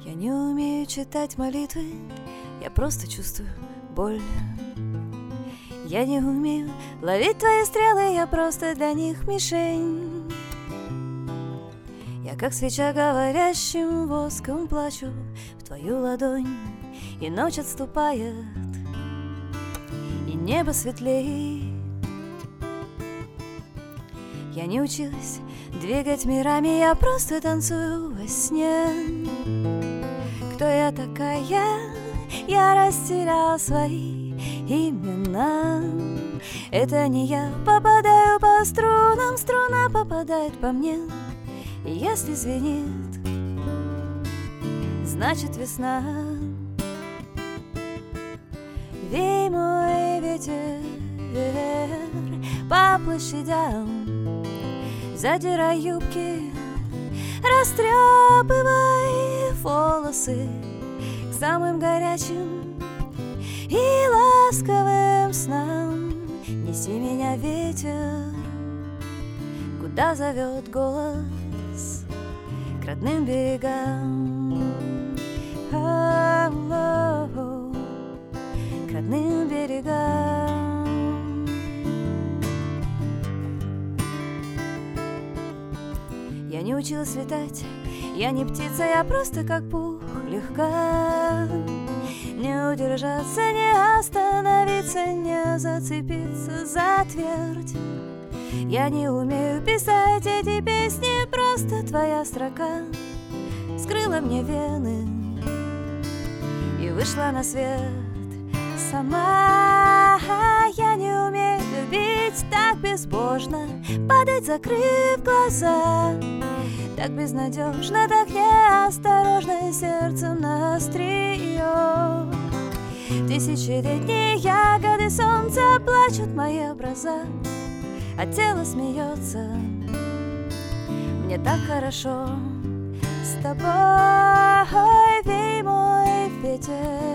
Я не умею читать молитвы, я просто чувствую боль. Я не умею ловить твои стрелы, я просто для них мишень. Я как свеча говорящим воском плачу в твою ладонь, и ночь отступает, и небо светлей. Я не училась двигать мирами, я просто танцую во сне. Кто я такая? Я растеряла свои имена. Это не я попадаю по струнам, струна попадает по мне. И если звенит, значит весна. Вей, мой ветер, по площадям, задирай юбки, растрепывай волосы к самым горячим и ласковым снам. Неси меня, ветер, куда зовет голос, к родным берегам, к родным берегам. Я не училась летать, я не птица, я просто как пух легка. Не удержаться, не остановиться, не зацепиться за твердь. Я не умею писать эти песни, просто твоя строка вскрыла мне вены и вышла на свет сама. Я не умею любить так безбожно, падать, закрыв глаза, так безнадежно, так неосторожно, сердцем на острие. Тысячелетние ягоды солнца плачут мои образа, а тело смеется. Мне так хорошо с тобой, вей, мой ветер,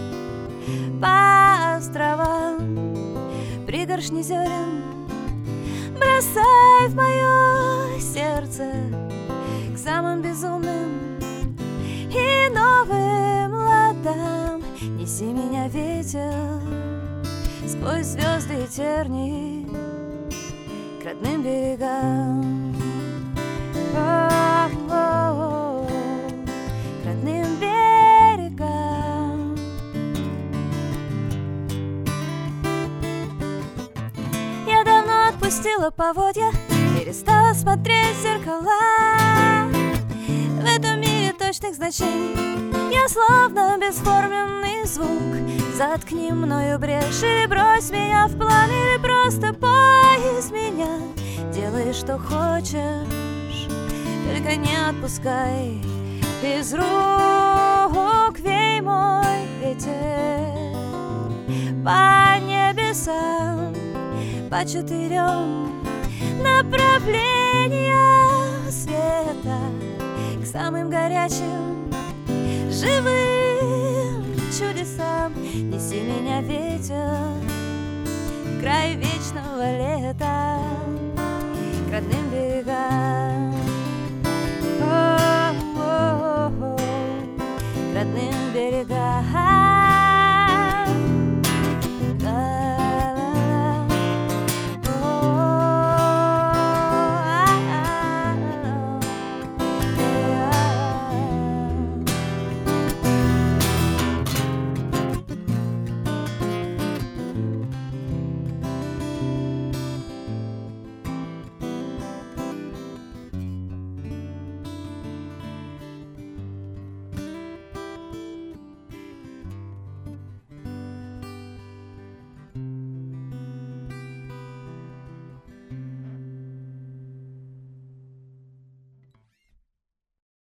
по островам пригоршни зерен бросай в мое сердце, к самым безумным и новым ладам. Неси меня, ветер, сквозь звезды и тернии к родным берегам, к родным берегам. Я давно отпустила поводья, перестала смотреть в зеркала. В этом мире точных значений я словно бесформенный звук. Заткни мною брешь или брось меня в пламя, или просто пой из меня. Делай, что хочешь, только не отпускай из рук. Вей, мой ветер, по небесам, по 4 направлениям света, к самым горячим живым чудесам. Неси меня, ветер, в край вечного лета.